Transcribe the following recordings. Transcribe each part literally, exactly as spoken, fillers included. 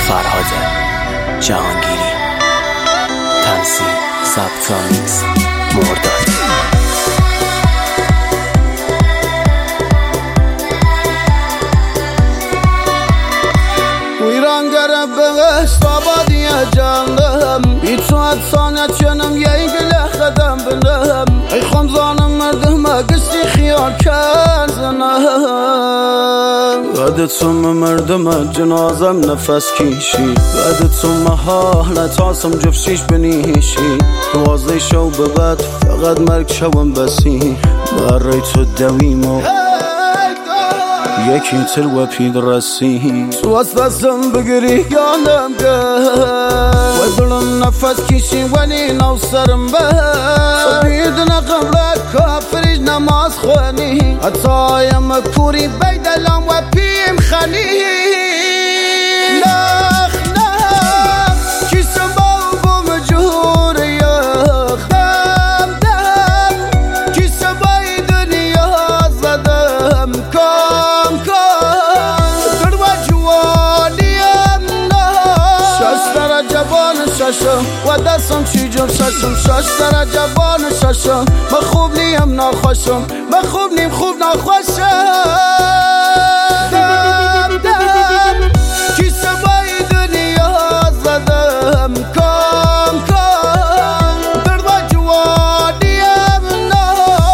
فرهاد جهانگیری، تنظیم ضبط و میکس مرداد. ویرانگر بهشت آبادی جانم، بیتوات سانت چنم یه گله خدم بنم، ای خمزانم مردم گستی خیال کرزنم. بعد تو مردم جنازم نفس کشی، بعد تو محالت آسم جفشیش بنیشی، دوازده شو به بعد فقط مرگ شوم بسی، برای تو دویمو یکی تر و پید رسی، تو از دستم بگیری یانم گل و دلم نفس کشی ولی نو سرم به بیدن قبل کافریج نماز خوانی، حتی یم کوری بیدلم و پیم خانی. نخ نخ کسم با مجهور یخ دم دم کسم بای دنیا زدم کام کام در و جوانیم نه شش درجه بان ششم و دستم چی جم ششم شش درجه بان ششم، من خوب نیم ناخوشم، من خوب نیم خوب ناخوشم. دم دم کیسه بای دنیا زدم کام کام در و جوانیم نه.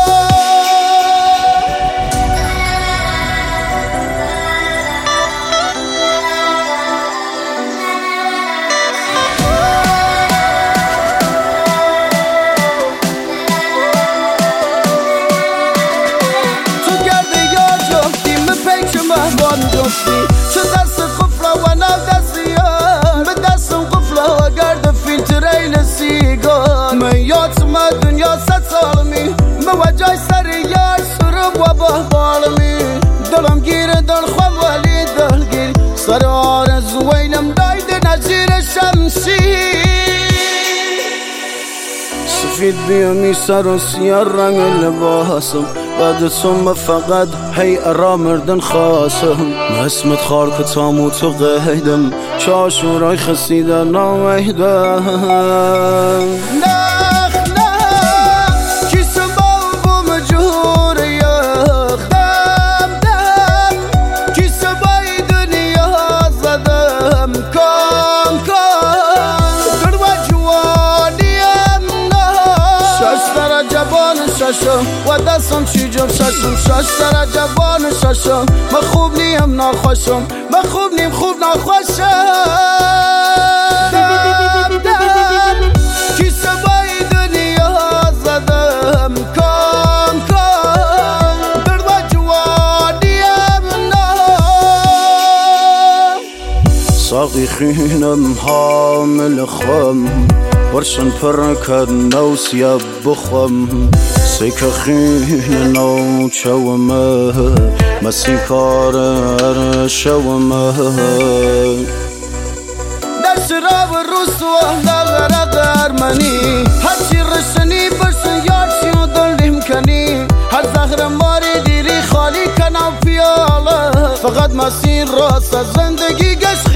چه دست قفله و نو دستیان به دستم قفله و گرد فیلتره نسیگان، من یادم دنیا ست سالمی به وجای سر یار سرم و بحبالمی، دلم گیره دل خوام ولی دلگیر سر آرزوینم داید نجیر شمسی، سفید بیامی سر و سیاه رنگ لباسم، بعد تو فقط هی ارا مردن خواستم، اسمت خار کتام و تو قیدم چاشورای خسیده نامیدم. نخ نخ کسم با مجهور یخ دم دم کسم بای دنیا زدم کام کام در و جوانیم نه شش درجه بان ششم و دستم چی جم ششم شش درجه بان ششم، من خوب نیم ناخوشم، من خوب نیم خوب ناخوشم. دم دم کیسه بای دنیا زدم کام کام در و جوانیم نه. ساقی خینم حامل خم برشن پر کد نو سیا بخم، سیک خین نو چومه مسی کار شومه، در شراب روز و دلغره درمانی، هرچی رشنی برسن یارچی و دلیم کنی، هر زهر ماری دیری خالی کنم پیاله، فقط مسیر راست از زندگی گشت